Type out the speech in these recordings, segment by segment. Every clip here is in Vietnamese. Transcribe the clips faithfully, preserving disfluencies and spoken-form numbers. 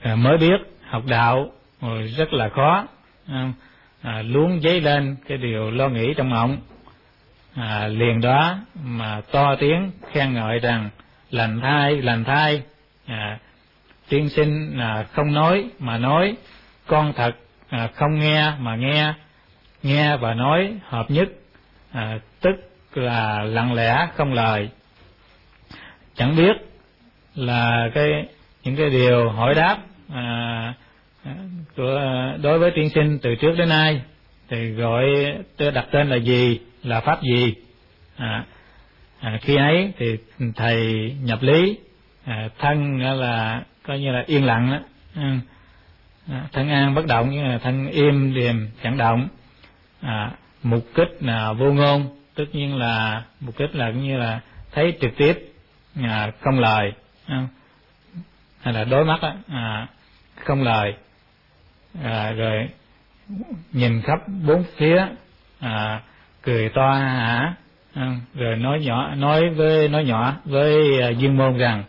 à, mới biết học đạo rồi rất là khó, à, luôn dấy lên cái điều lo nghĩ trong mộng, à, liền đó mà to tiếng khen ngợi rằng lành thai lành thai, à, tiên sinh là không nói mà nói, con thật à, không nghe mà nghe, nghe và nói hợp nhất, à, tức là lặng lẽ không lời. Chẳng biết là cái những cái điều hỏi đáp à, của đối với tiên sinh từ trước đến nay thì gọi đặt tên là gì, là pháp gì. À, à, khi ấy thì thầy nhập lý, à, thân là coi như là yên lặng đó, à, thân an bất động, như là thân im điềm chẳng động. À, mục kích là vô ngôn, tất nhiên là mục kích là cũng như là thấy trực tiếp, à, không lời, à, hay là đối mắt đó, à, không lời, à, rồi nhìn khắp bốn phía, à, cười to hả, à, rồi nói nhỏ nói với nói nhỏ với à, Dương Môn rằng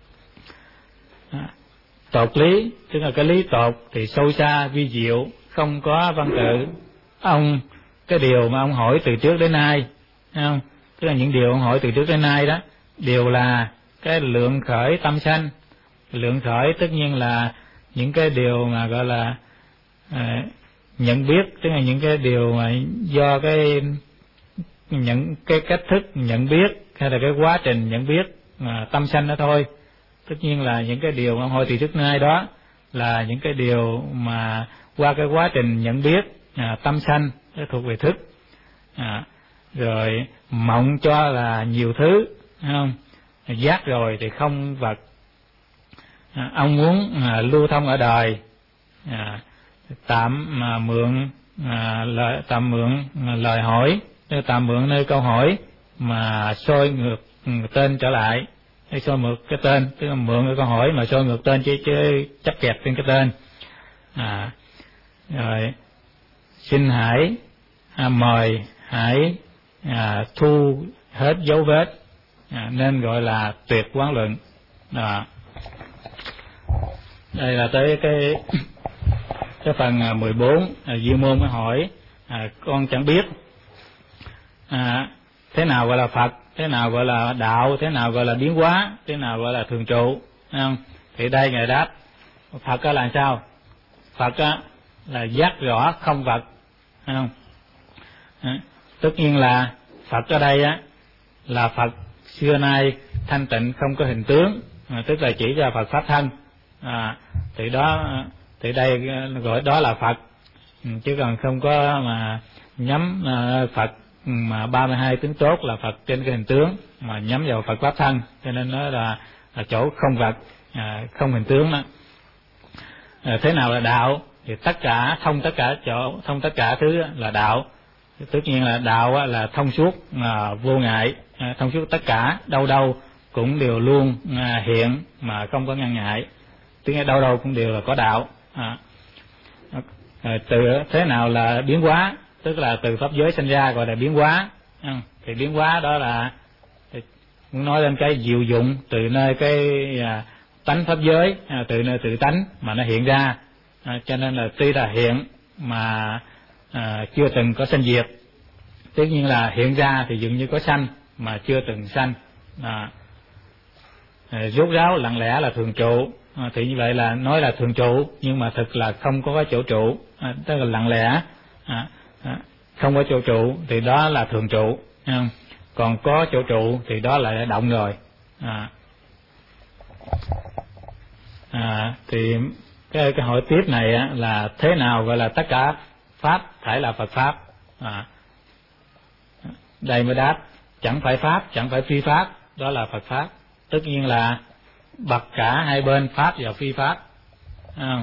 à, tột lý, tức là cái lý tột thì sâu xa vi diệu, không có văn tự. Ông cái điều mà ông hỏi từ trước đến nay, không? Tức là những điều ông hỏi từ trước đến nay đó đều là cái lượng khởi tâm sanh. Lượng khởi tất nhiên là những cái điều mà gọi là à, nhận biết, tức là những cái điều mà do cái nhận cái cách thức nhận biết hay là cái quá trình nhận biết mà tâm sanh đó thôi. Tất nhiên là những cái điều mà ông hỏi từ trước đến nay đó là những cái điều mà qua cái quá trình nhận biết à, tâm sanh thuộc về thức. À, rồi mộng cho là nhiều thứ, không? Giác rồi thì không vật. À, ông muốn à, lưu thông ở đời, à, tạm mà mượn à, lời tạm mượn à, lời hỏi, tạm mượn nơi câu hỏi mà soi ngược tên trở lại, hay soi ngược cái tên, tức là mượn cái câu hỏi mà soi ngược tên chứ, chứ chấp kẹt trên cái tên. À, rồi xin hãy à, mời hãy à, thu hết dấu vết, à, nên gọi là tuyệt quán luận. À, đây là tới cái cái phần mười bốn. à, Dương Môn mới hỏi à, con chẳng biết à, thế nào gọi là Phật, thế nào gọi là đạo, thế nào gọi là biến hóa, thế nào gọi là thường trụ, không? Thì đây ngài đáp Phật là làm sao? Phật là giác rõ không vật, không? À, tất nhiên là Phật ở đây á là Phật xưa nay thanh tịnh không có hình tướng, à, tức là chỉ ra Phật pháp thân. À, thì đó thì đây gọi đó là Phật, chứ còn không có mà nhắm uh, Phật mà ba mươi hai tướng tốt là Phật trên cái hình tướng mà nhắm vào Phật pháp thân, cho nên nó là, là chỗ không vật, à, không hình tướng đó. À, thế nào là đạo? Thì tất cả thông tất cả chỗ thông tất cả thứ là đạo. Tất nhiên là đạo là thông suốt, à, vô ngại, à, thông suốt tất cả, đâu đâu cũng đều luôn à, hiện mà không có ngăn ngại. Tức là đâu đâu cũng đều là có đạo. À, à, từ thế nào là biến hóa? Tức là từ pháp giới sinh ra gọi là biến hóa. À, thì biến hóa đó là muốn nói lên cái diệu dụng từ nơi cái à, tánh pháp giới, à, từ nơi tự tánh mà nó hiện ra. À, cho nên là tuy là hiện mà à, chưa từng có sanh diệt. Tất nhiên là hiện ra thì dường như có sanh mà chưa từng sanh. À, rốt ráo lặng lẽ là thường trụ. À, thì như vậy là nói là thường trụ nhưng mà thực là không có cái chỗ trụ, à, tức là lặng lẽ, à, à, không có chỗ trụ thì đó là thường trụ. À, còn có chỗ trụ thì đó là động rồi. À, à, thì cái, cái hỏi tiếp này á, là thế nào gọi là tất cả pháp phải là Phật pháp? À, đây mới đáp chẳng phải pháp, chẳng phải phi pháp, đó là Phật pháp. Tất nhiên là bậc cả hai bên pháp và phi pháp. À,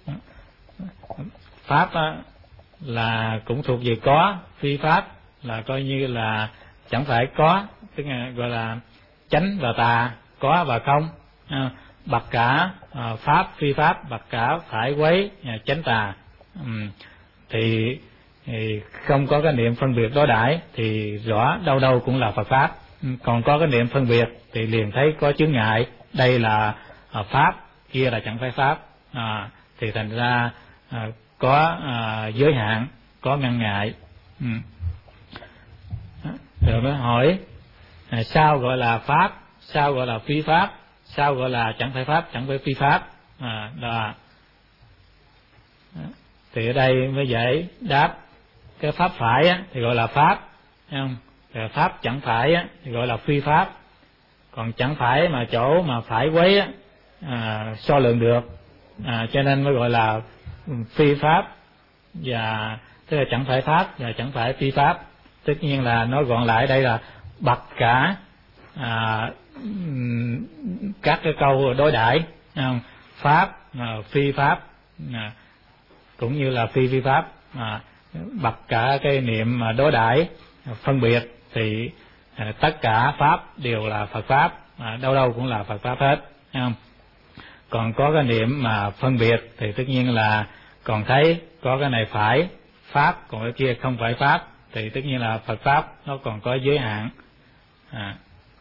pháp á, là cũng thuộc về có, phi pháp là coi như là chẳng phải có, tức là gọi là chánh và tà, có và không. À, bậc cả à, pháp phi pháp, bậc cả phải quấy à, chánh tà. Ừ, thì, thì không có cái niệm phân biệt đối đãi thì rõ đâu đâu cũng là Phật pháp. Còn có cái niệm phân biệt thì liền thấy có chướng ngại, đây là à, pháp, kia là chẳng phải pháp. à, thì thành ra à, có à, giới hạn, có ngăn ngại. Ừ. Rồi mới hỏi à, sao gọi là pháp, sao gọi là phi pháp, sao gọi là chẳng phải pháp, chẳng phải phi pháp. À, đó. Thì ở đây mới dễ đáp. Cái pháp phải á, thì gọi là pháp, thấy không? Rồi pháp chẳng phải á, thì gọi là phi pháp. Còn chẳng phải mà chỗ mà phải quấy á, à, so lượng được, à, cho nên mới gọi là phi pháp, và tức là chẳng phải pháp và chẳng phải phi pháp. Tất nhiên là nói gọn lại đây là bật cả à, các cái câu đối đãi, pháp, à, phi pháp, à, cũng như là phi phi pháp, à, bật cả cái niệm mà đối đãi phân biệt thì à, tất cả pháp đều là Phật pháp, à, đâu đâu cũng là Phật pháp hết, thấy không? Còn có cái niệm mà phân biệt thì tất nhiên là còn thấy có cái này phải pháp, còn cái kia không phải pháp, thì tất nhiên là Phật pháp nó còn có giới hạn. À.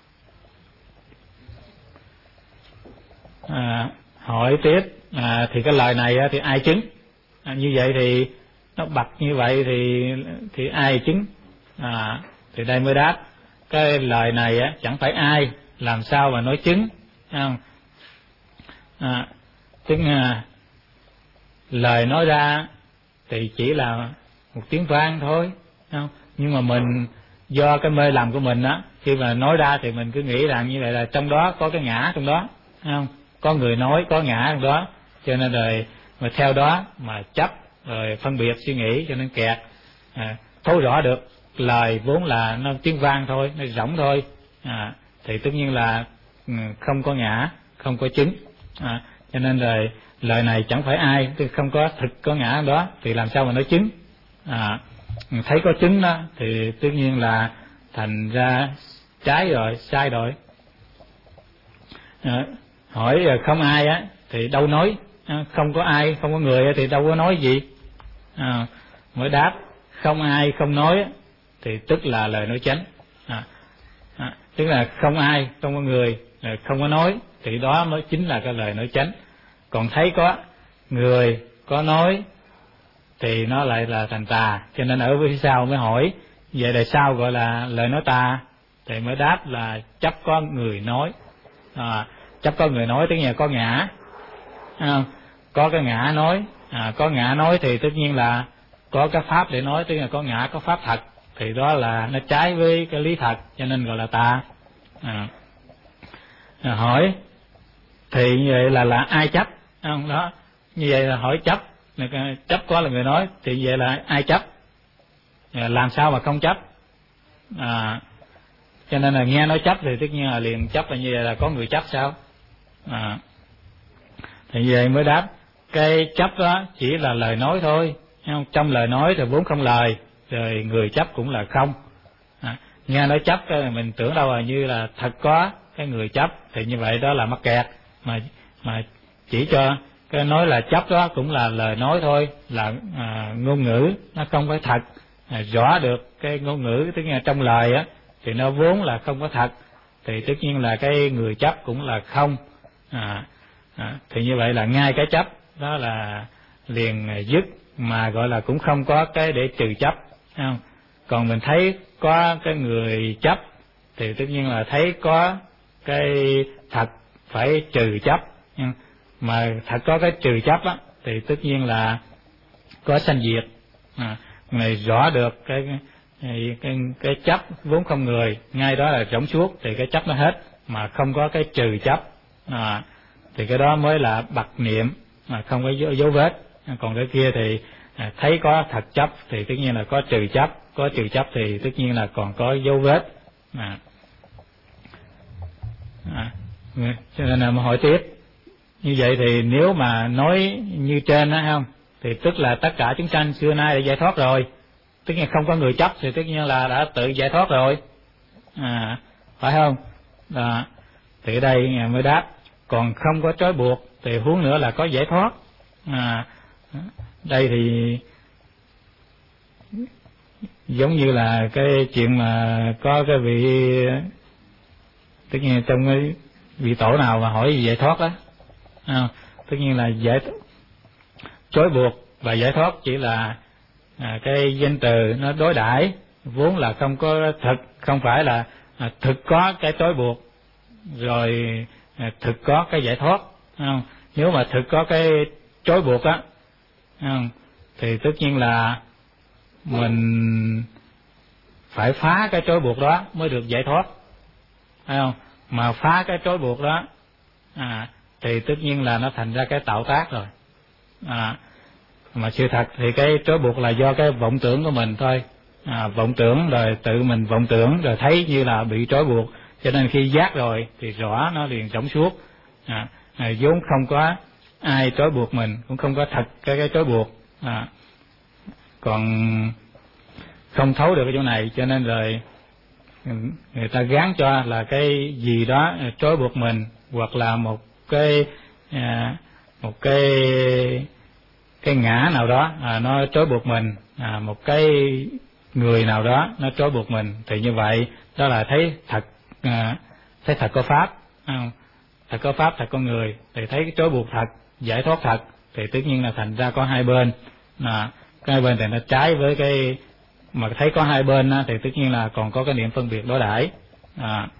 À, hỏi tiếp, à, thì cái lời này thì ai chứng? À, như vậy thì nó bật như vậy thì thì ai chứng? À, thì đây mới đáp, cái lời này á, chẳng phải ai, làm sao mà nói chứng, không? À, tức là lời nói ra thì chỉ là một tiếng vang thôi, không? Nhưng mà mình do cái mê lầm của mình á, khi mà nói ra thì mình cứ nghĩ rằng như vậy là trong đó có cái ngã trong đó, không? Có người nói, có ngã trong đó, cho nên rồi mà theo đó mà chấp rồi phân biệt suy nghĩ, cho nên kẹt. À, thấu rõ được lời vốn là nó tiếng vang thôi, nó rỗng thôi, à, thì tất nhiên là không có ngã, không có chứng. À, cho nên rồi lời này chẳng phải ai, tức không có thực có ngã đó, thì làm sao mà nói chứng? À, thấy có chứng đó thì tất nhiên là thành ra trái rồi, sai rồi. À, hỏi không ai á thì đâu nói, à, không có ai, không có người thì đâu có nói gì. À, mới đáp không ai không nói thì tức là lời nói chánh. À, à, tức là không ai, không có người, không có nói thì đó mới chính là cái lời nói chánh. Còn thấy có người, có nói thì nó lại là thành tà. Cho nên ở phía sau mới hỏi vậy là sao gọi là lời nói tà, thì mới đáp là chấp có người nói. À, chấp có người nói tức là có ngã, à, có cái ngã nói, à, có ngã nói thì tất nhiên là có cái pháp để nói, tức là có ngã, có pháp thật, thì đó là nó trái với cái lý thật, cho nên gọi là tà. À, à, hỏi thì như vậy là là ai chấp, không? Đó, như vậy là hỏi chấp, chấp có là người nói thì vậy là ai chấp, à, làm sao mà không chấp? À, cho nên là nghe nói chấp thì tất nhiên là liền chấp, là như vậy là có người chấp sao? À, thì vậy mới đáp cái chấp đó chỉ là lời nói thôi, không? Trong lời nói thì vốn không lời, rồi người chấp cũng là không. À, nghe nói chấp mình tưởng đâu là như là thật có cái người chấp, thì như vậy đó là mắc kẹt. Mà mà chỉ cho cái nói là chấp đó cũng là lời nói thôi, là à, ngôn ngữ, nó không phải thật. À, rõ được cái ngôn ngữ tức là trong lời á thì nó vốn là không có thật, thì tất nhiên là cái người chấp cũng là không. À, à, thì như vậy là ngay cái chấp đó là liền dứt, mà gọi là cũng không có cái để trừ chấp, không? Còn mình thấy có cái người chấp thì tất nhiên là thấy có cái thật phải trừ chấp, mà thật có cái trừ chấp á thì tất nhiên là có sanh diệt. À, người rõ được cái cái, cái cái chấp vốn không người, ngay đó là rỗng suốt, thì cái chấp nó hết mà không có cái trừ chấp. À, thì cái đó mới là bậc niệm mà không có dấu, dấu vết. Còn cái kia thì à, thấy có thật chấp thì tất nhiên là có trừ chấp, có trừ chấp thì tất nhiên là còn có dấu vết. À, à, cho nên là mà hỏi tiếp như vậy thì nếu mà nói như trên đó không, thì tức là tất cả chúng sanh xưa nay đã giải thoát rồi, tất nhiên không có người chấp thì tất nhiên là đã tự giải thoát rồi. À, phải không? À, thì ở đây mới đáp còn không có trói buộc thì huống nữa là có giải thoát. À, đây thì giống như là cái chuyện mà có cái vị, tất nhiên trong cái vị tổ nào mà hỏi gì giải thoát đó, à, tất nhiên là giải trói buộc và giải thoát chỉ là à, cái danh từ nó đối đãi, vốn là không có thực, không phải là à, thực có cái trói buộc rồi à, thực có cái giải thoát, không? Nếu mà thực có cái trói buộc á, không? Thì tất nhiên là mình phải phá cái trói buộc đó mới được giải thoát, phải không? Mà phá cái trói buộc đó à, thì tất nhiên là nó thành ra cái tạo tác rồi. À, mà sự thật thì cái trói buộc là do cái vọng tưởng của mình thôi, à, vọng tưởng rồi tự mình vọng tưởng rồi thấy như là bị trói buộc, cho nên khi giác rồi thì rõ nó liền trong suốt. À, à, vốn không có ai trói buộc mình, cũng không có thật cái cái trói buộc, à, còn không thấu được cái chỗ này, cho nên rồi người ta gán cho là cái gì đó trói buộc mình, hoặc là một cái à, một cái cái ngã nào đó à, nó trói buộc mình, à, một cái người nào đó nó trói buộc mình, thì như vậy đó là thấy thật, à, thấy thật có pháp, à, thật có pháp, thật có người, thì thấy cái trói buộc thật, giải thoát thật, thì tất nhiên là thành ra có hai bên, à, cái hai bên thì nó trái với cái mà thấy có hai bên á, thì tất nhiên là còn có cái niệm phân biệt đối đãi. À,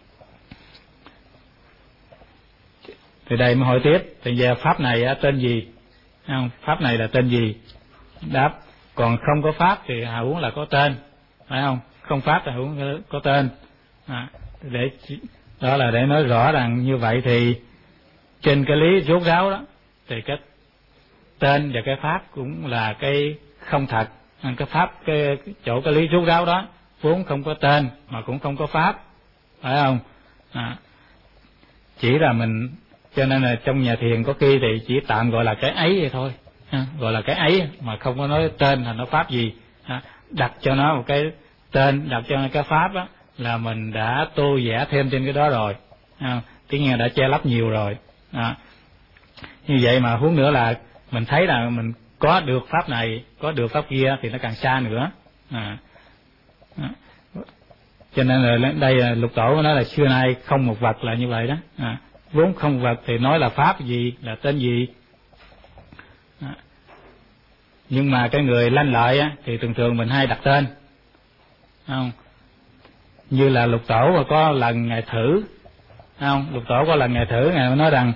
thì đây mới hỏi tiếp, thì giờ pháp này á, tên gì? Không, pháp này là tên gì? Đáp, còn không có pháp thì hào huống là có tên, phải không? Không pháp là hào huống có tên. À, để đó là để nói rõ rằng như vậy thì trên cái lý rốt ráo đó, thì cái tên và cái pháp cũng là cái không thật. Cái pháp, cái, cái chỗ cái lý rốt ráo đó vốn không có tên mà cũng không có pháp, phải không? À, chỉ là mình, cho nên là trong nhà thiền có khi thì chỉ tạm gọi là cái ấy vậy thôi, à, gọi là cái ấy mà không có nói tên là nó pháp gì, à, đặt cho nó một cái tên, đặt cho nó cái pháp á, là mình đã tô vẽ thêm trên cái đó rồi, à, tất nhiên là đã che lấp nhiều rồi. À, như vậy mà huống nữa là mình thấy là mình có được pháp này, có được pháp kia thì nó càng xa nữa. À, à, cho nên là đây là Lục Tổ nói là xưa nay không một vật là như vậy đó. À, vốn không vật thì nói là pháp gì, là tên gì. À, nhưng mà cái người lanh lợi á, thì thường thường mình hay đặt tên, không? Như là Lục Tổ mà có lần ngài thử, không? Lục Tổ có lần ngài thử, ngài nói rằng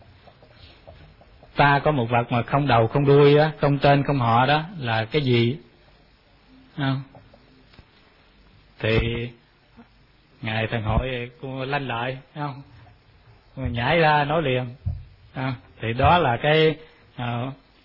ta có một vật mà không đầu không đuôi á, không tên không họ, đó là cái gì? Không? Thì ngài thần hội cô lanh lợi, không? Nhảy ra nói liền, à, thì đó là cái à,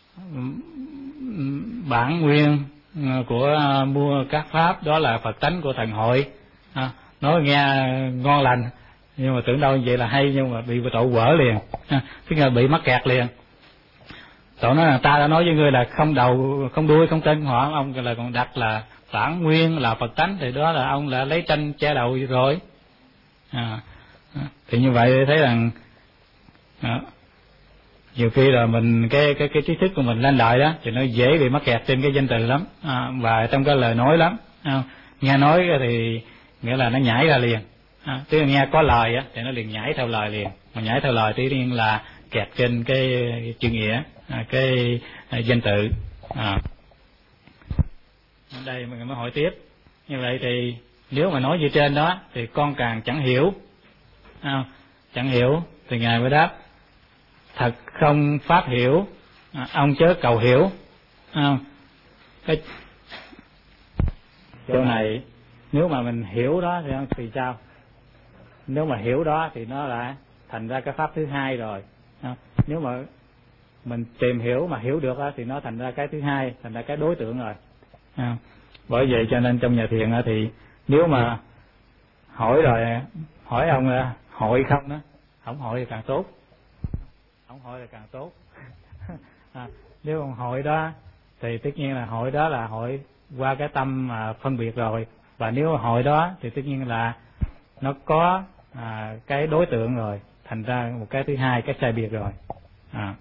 bản nguyên của à, mua các pháp, đó là Phật tánh của thần hội. À, nói nghe ngon lành, nhưng mà tưởng đâu vậy là hay, nhưng mà bị tổ quở liền, à, tức là bị mắc kẹt liền. Tổ nói là ta đã nói với ngươi là không đầu không đuôi không tên họ, ông là còn đặt là bản nguyên là Phật tánh, thì đó là ông là lấy tranh che đầu rồi. À, thì như vậy thấy rằng đó, nhiều khi là mình cái cái cái trí thức của mình lên lại đó thì nó dễ bị mắc kẹt trên cái danh từ lắm, à, và trong cái lời nói lắm. À, nghe nói thì nghĩa là nó nhảy ra liền, à, tức là nghe có lời á thì nó liền nhảy theo lời liền, mà nhảy theo lời tự nhiên là kẹt trên cái, cái chữ nghĩa, à, cái à, danh tự. À, đây mình mới hỏi tiếp, như vậy thì nếu mà nói như trên đó thì con càng chẳng hiểu, à, chẳng hiểu thì ngài mới đáp thật không pháp hiểu, à, ông chớ cầu hiểu. À, cái chỗ này nếu mà mình hiểu đó thì, thì sao? Nếu mà hiểu đó thì nó là thành ra cái pháp thứ hai rồi. À, nếu mà mình tìm hiểu mà hiểu được đó, thì nó thành ra cái thứ hai, thành ra cái đối tượng rồi. À, bởi vậy cho nên trong nhà thiền thì nếu mà hỏi rồi hỏi ông là hội không đó, không hội thì càng tốt, không hội là càng tốt. À, nếu ông hội đó thì tất nhiên là hội đó là hội qua cái tâm mà phân biệt rồi, và nếu hội đó thì tất nhiên là nó có à, cái đối tượng rồi, thành ra một cái thứ hai, cái sai biệt rồi. À,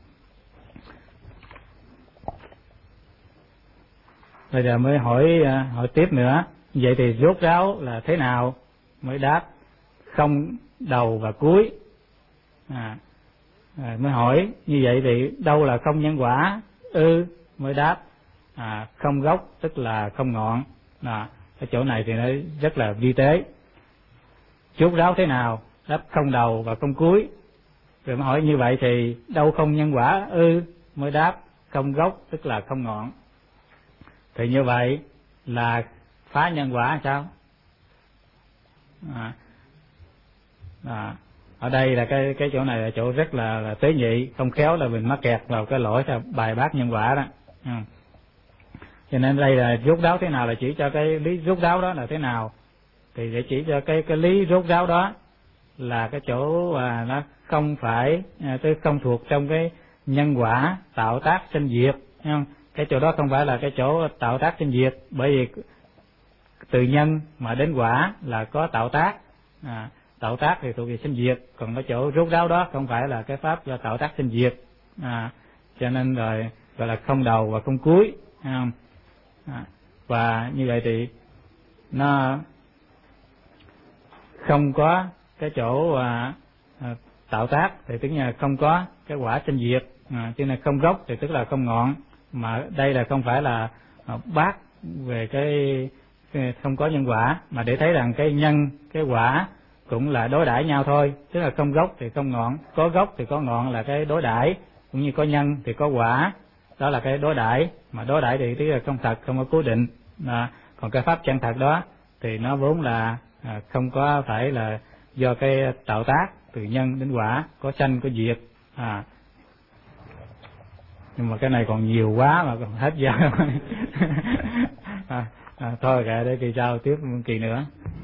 bây giờ mới hỏi hỏi tiếp nữa, vậy thì rốt ráo là thế nào? Mới đáp không đầu và cuối. À, À, mới hỏi như vậy thì đâu là không nhân quả ư? Mới đáp à, không gốc tức là không ngọn. À, cái chỗ này thì nó rất là vi tế. Chuốt ráo thế nào? Đáp không đầu và không cuối. Rồi mới hỏi như vậy thì đâu không nhân quả ư? Mới đáp không gốc tức là không ngọn. Thì như vậy là phá nhân quả sao? À, à, ở đây là cái cái chỗ này là chỗ rất là, là tế nhị, không khéo là mình mắc kẹt vào cái lỗi là bài bác nhân quả đó. Ừ. Cho nên đây là rốt ráo thế nào là chỉ cho cái lý rốt ráo đó là thế nào, thì để chỉ cho cái cái lý rốt ráo đó là cái chỗ à, nó không phải à, tức không thuộc trong cái nhân quả tạo tác sinh diệt, không? Cái chỗ đó không phải là cái chỗ tạo tác sinh diệt, bởi vì từ nhân mà đến quả là có tạo tác. À, tạo tác thì thuộc về sinh diệt, còn cái chỗ rốt ráo đó không phải là cái pháp do tạo tác sinh diệt. À, cho nên rồi gọi là không đầu và không cuối. À, và như vậy thì nó không có cái chỗ à, à, tạo tác thì tức là không có cái quả sinh diệt. À, cho nên không gốc thì tức là không ngọn, mà đây là không phải là à, bác về cái, cái không có nhân quả, mà để thấy rằng cái nhân cái quả cũng là đối đãi nhau thôi, tức là không gốc thì không ngọn, có gốc thì có ngọn là cái đối đãi, cũng như có nhân thì có quả, đó là cái đối đãi. Mà đối đãi thì tức là không thật, không có cố định. À, còn cái pháp chân thật đó thì nó vốn là à, không có phải là do cái tạo tác từ nhân đến quả, có sanh có diệt. À, nhưng mà cái này còn nhiều quá mà còn hết giờ. à, à, thôi kệ để kỳ sau tiếp kỳ nữa.